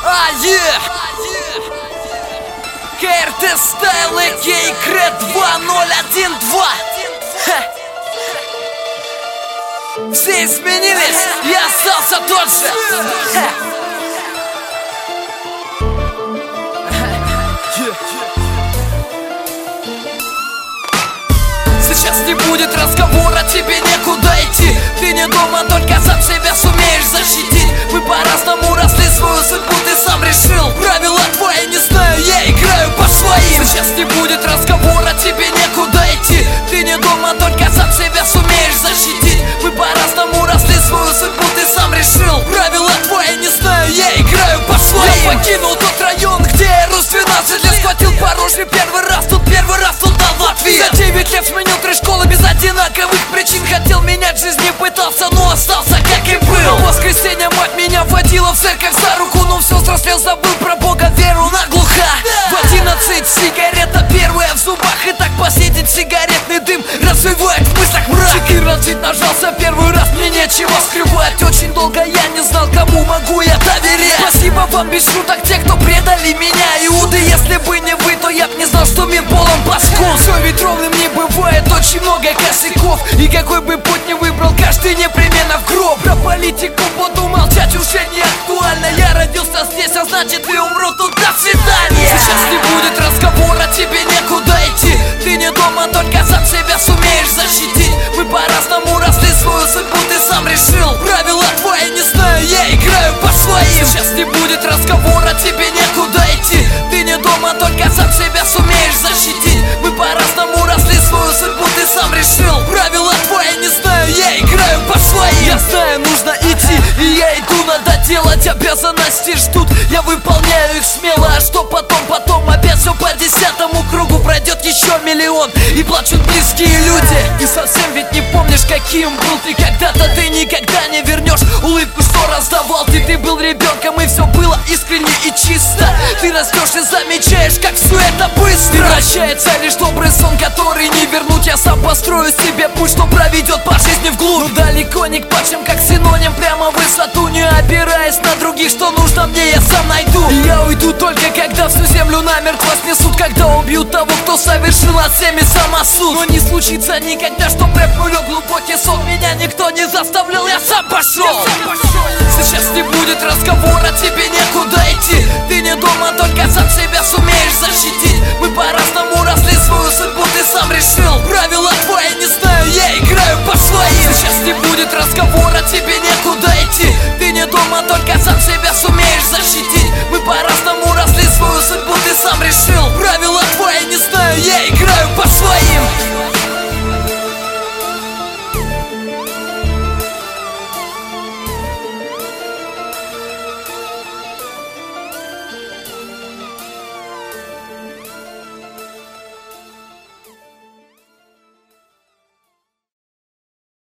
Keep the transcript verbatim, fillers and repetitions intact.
А, е! КРТ Стайл, а.к.а. Кред два ноль один два. Все изменились, я остался тот же. Ха. Сейчас не будет разговора, тебе некуда идти. Ты не дома, только сам себя сумеешь защитить. Мы по-разному росли, свою судьбу ты сам решил. Правила твои не знаю, я играю по своим. Сейчас не будет разговора, тебе некуда идти. Ты не дома, только сам себя сумеешь защитить. Мы по-разному росли, свою судьбу ты сам решил. Правила твои не знаю, я играю по своим. Я покинул тот район, где я рос двенадцать лет. Схватил порожный первый раз, тут первый раз тут дал в ответ. За девять лет сменил три школы без одинаковых причин. Хотел менять жизнь, не пытался, но остался как и был. В воскресенье мать меня водила в церковь за руку, но все взрослел, забыл про Бога, веру наглухо. В одиннадцать сигарета первая в зубах, и так посидеть сигаретный дым развивает в мыслях мрак. четырнадцать нажался первый раз, мне нечего скрывать. Очень долго я не знал, кому могу я доверять. Спасибо вам без шуток, те, кто предали меня, Иуды. Если бы не вы, то я б не знал, что мир полон паскуд. Все ведь ровным не бывает, очень много косяков. И какой бы путь ни выбрал, каждый непременно в гроб. Про политику буду молчать, уже не актуально. Я родился здесь, а значит и умру тут, до свидания. Сейчас не будет разговора, тебе некуда идти. Ты не дома, только сам себя сумеешь защитить. Мы по-разному росли, свою судьбу ты сам решил. Правила твои не знаю, я играю по своим. Сейчас не будет разговора, тебе некуда идти. Ты не дома, только сам себя сумеешь защитить. Мы по-разному росли, свою судьбу ты сам решил. Правила твои не знаю, я играю по своим. Я знаю, нужно идти, и я иду, надо делать, обязанности ждут. Я выполняю их смело, а что потом, потом опять все по десятому кругу. Пройдет еще миллион, и плачут близкие люди. Ты совсем ведь не помнишь, каким был ты когда-то. Ты никогда не вернешь улыбку, что раздавал ты. Ты был ребенком, и все было искренне и чисто. Ты растешь и замечаешь, как все это быстро. Превращается лишь добрый сон, который не вернуть. Я сам построю себе путь, что проведет по жизни вглубь. Но далеко не к падшим, как синоним, прямо в высоту. Не опираясь на других, что нужно мне, я сам найду. И я уйду только, когда всю землю намертво снесут. Когда убьют того, кто совершил над всеми самосуд. Но не случится никогда, что рэп улег глубокий сон. Меня никто не заставлял, я сам пошел. Сейчас не будет разговора, тебе некуда идти. Ты не дома, только сам себя сумеешь защитить. Мы по-разному росли, свою судьбу ты сам решил.